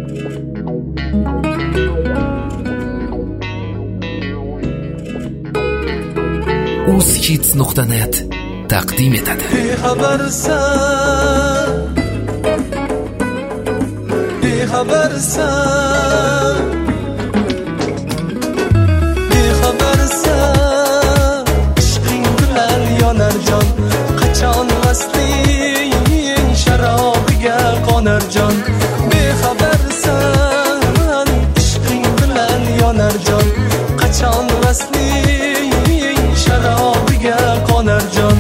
uzkids.net taqdim etadi. Bexabarsan, ishqing bilan yonar jon, qachon vasling sharobiga qonar jon. Bexabarsan, ishqing bilan yonar jon, qachon vasling sharobiga qonar jon.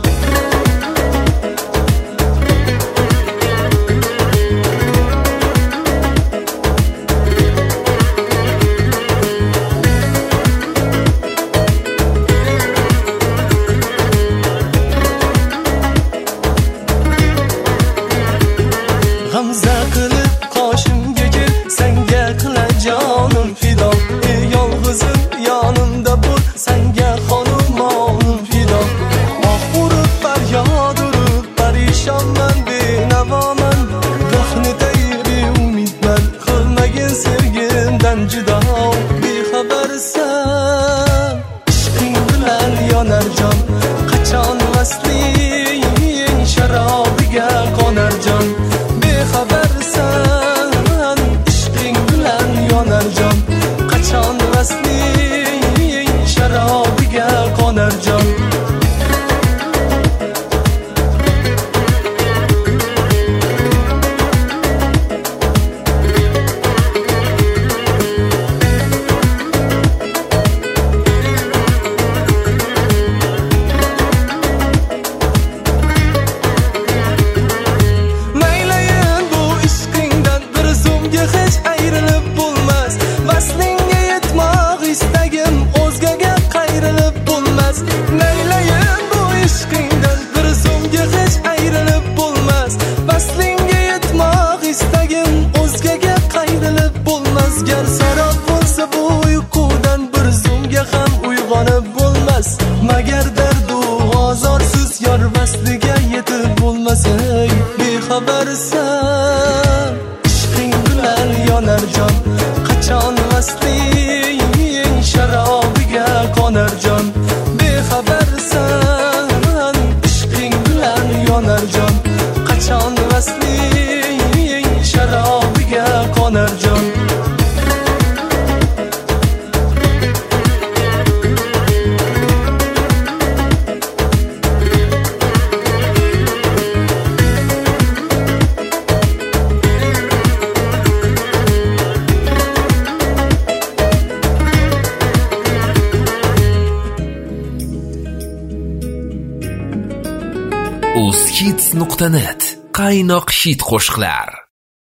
G'amza qilib qoshimga kel, senga qilar jonim fido. Yolg'izim yonimda bo'l, senga xonumonim fido. Oh urib faryod urib parishonman, benavoman. Ruhni tayri umidman, qilmagin sevgimdan judo. Bexabarsan, ishqing bilan yonar jon, qachon vasling sharobiga qonar jon. Bexabarsan, ishqing bilan yonar jon, qachon vasling sharobiga qonar jon. Hech ayrilib bo'lmas, vaslingga yetmoq istagim o'zgaga qayrilib bo'lmas. Laylayin bu ishqingdan bir zumga hech ayrilib bo'lmas, vaslingga yetmoq istagim o'zgaga qayrilib bo'lmas. Gar sarob bo'lsa bu uyqudan bir zumga ham uyg'onib bo'lmas. Magar dardu ozorsiz yor vasliga yetib bo'lmasa, bexabarsan, yonar jon, qachon vasling sharobiga qonar jon. Bexabarsan, ishqing bilan yonar jon, qachon vasling sharobiga qonar jon. uzkids.net qaynoq hit qo'shiqlar.